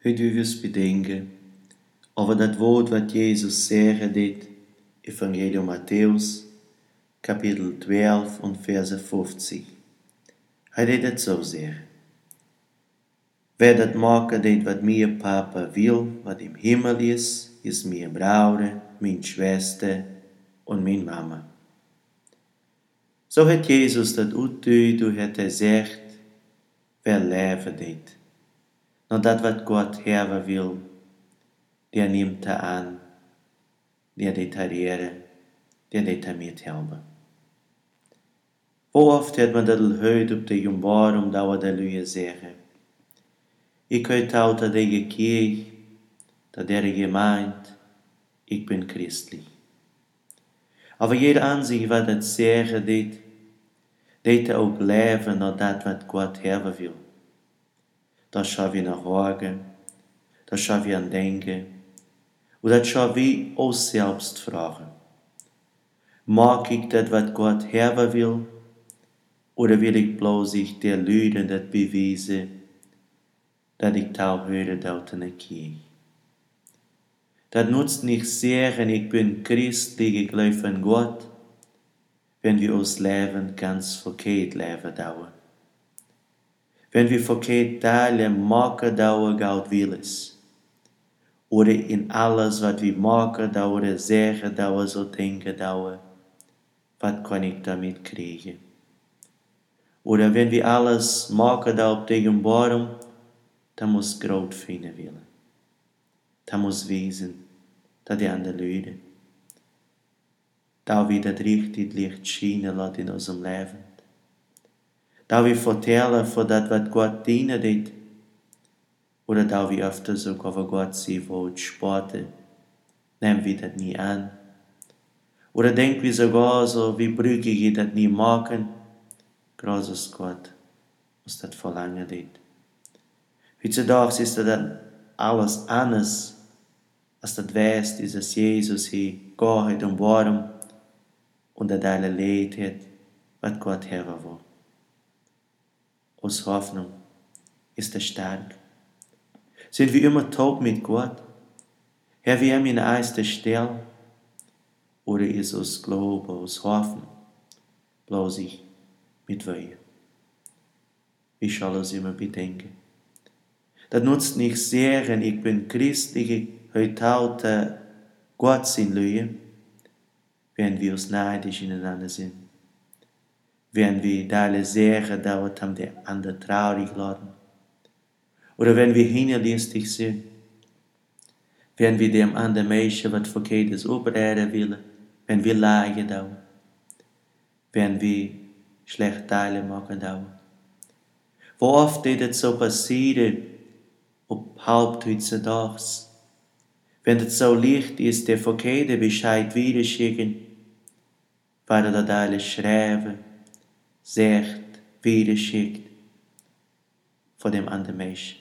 Heute wil we bedenken over dat woord wat Jezus zeggen deed, Evangelium Matthäus, kapitel 12 und Verse 50. Hij deed het zo zeggen. Wer dat maken deed wat mijn papa wil, wat im Himmel is mijn Bruder, mijn Schwester und mijn Mama. Zo heeft Jezus dat uitgeduid door het gezegd, wer leven deed. Nou dat wat God hebben wil, der neemt er aan, der deed er eren, der deed er met helpen. Hoe oft heeft men dat al gehoord op de jumbarum dat we de luie zeggen. Ik weet uit dat de kerk, dat der gemeint, ik ben christelijk. Aber jeder an sich wat het zeggen deed er ook leven naar dat wat God hebben wil. Dat zal we naar horen, dat zal we aan denken, und dat zal we ons selbst vragen. Mag ik dat wat God hebben wil, oder will ich bloß ich der Lüden dat beweisen, dat ich taub höre dort in der Kirche? Das nutzt nicht sagen, ich bin christlich, ich glaube an Gott, wenn wir uns Leben ganz verkehrt leben dauern. Wenn wir verkehrt teilen, machen dauern Gott will es. Oder in alles, was wir machen dauern, sagen dauern, so denken dauern, was kann ich damit kriegen? Oder wenn wir alles machen da auf dem Baum, dann muss Gott finden willen. Dann muss wissen, dass die anderen Leute, da wir das richtig Licht scheinen lassen in unserem Leben. Da wir vertellen von das, was Gott dienen deed, oder da wir öfter so über Gott sie wollen spotten, nehmen wir das nie an. Oder denken wir sogar so, wie brüchig ich das nie machen, großes Gott, was das verlangen deed. Heutzutage ist das alles anders, als das weißt, ist, dass Jesus hier geht und warum und das alle Leid hat, was Gott haben will. Aus Hoffnung ist er stark. Sind wir immer taub mit Gott? Haben wir ihm in erster Stelle? Oder ist uns Glaube, aus Hoffnung, bloß ich mit Weihe? Wie soll es immer bedenken? Das nutzt nicht sagen, ich bin christlich, heute Gott sind Lüge, wenn wir uns neidisch ineinander sind. Wenn wir alle sagen, dass wir den anderen traurig lassen. Oder wenn wir hinterlistig sind. Wenn wir dem anderen Menschen was Verkehrtes überreden wollen. Wenn wir leiden dauern. Wenn wir schlecht Teile machen dauern. Wo oft ist es so passiert, ob heutzutage, wenn es so leicht ist, der verkehrte Bescheid wieder schicken, weil er das alles schreiben, sagt, wieder schickt, von dem anderen Menschen.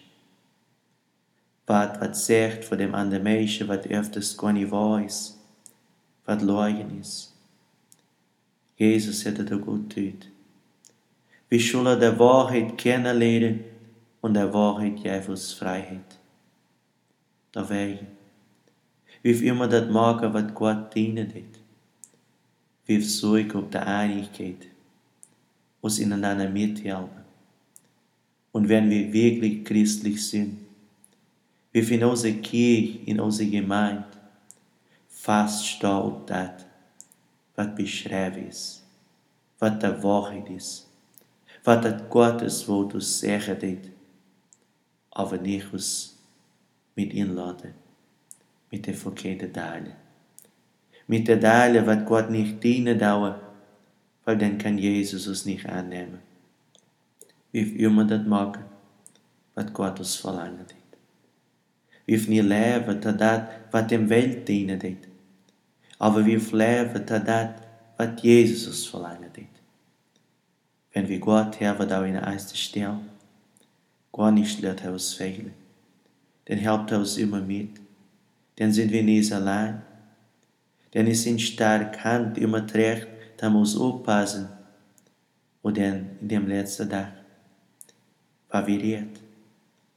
Was sagt von dem anderen Menschen, was öfters gar nicht weiß, was Leugen ist. Jesus hat das gut getan. Wir sollen die Wahrheit kennenlernen und die Wahrheit gibt uns Freiheit. Deswegen, wie immer das machen, was Gott dienen wird. Wir suchen auf die Einigkeit, uns ineinander mithelfen. Und wenn wir wirklich christlich sind, wir in unserer Kirche, in unserer Gemeinde, feststehen auf das, was beschrieben ist, was die Wahrheit ist, was das Gottes Wort uns sagen wird, aber nicht uns mit inladen, mit den verkehrten Teilen. Mit den Teilen, was Gott nicht dienen dauert, weil dann kann Jesus uns nicht annehmen. Wie immer das machen, was Gott uns verlangen hat. Wir nicht leben, das, was dem Welt dienen hat. Aber wir leben, das, was Jesus uns verlangen hat. Wenn wir Gott haben, da in der ersten Stelle, gar nicht lässt er uns fehlen. Dann hilft er uns immer mit. Dann sind wir nicht allein. Dann ist in starker Hand immer recht, da muss aufpassen. Und dann in dem letzten Tag, was wir redet.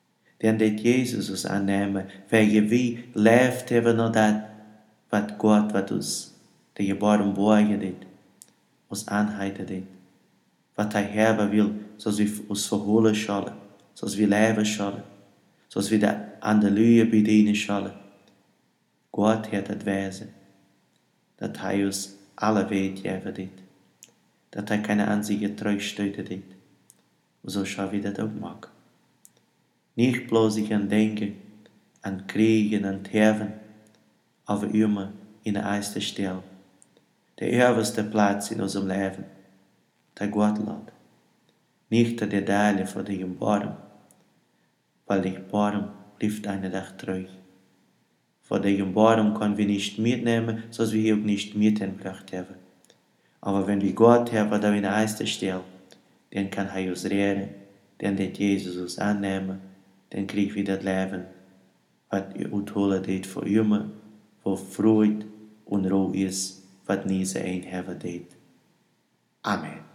den det Jesus ons aannemen, waar wie leeft hebben naar dat, wat God wat ons, de geboren borgen dit, ons aanheiden dit, wat hij hebben wil, zoals we ons verholen zullen, zoals we leven zullen, zoals we de Andaluie bedienen zullen. God heeft het wezen, dat hij ons alle weet geven dit, dat hij keine einzige terugstuiten dit. Und so schau wir das auch machen. Nicht bloß ich an Denken, an Kriegen, an Terven, aber immer in der ersten Stelle, der erste Platz in unserem Leben, der Gott lädt. Nicht der Dalle vor dem Baum, weil der Baum liegt einen Tag treu. Vor dem Baum können wir nicht mitnehmen, so wie wir auch nicht mitgebracht haben. Aber wenn wir Gott haben, da in der ersten Stelle, dann kann er uns retten, dann wird Jesus uns annehmen, dann kriegen wir das Leben, was utholen deed für immer, wo Freude und Ruhe ist, was nie sein haben deed. Amen.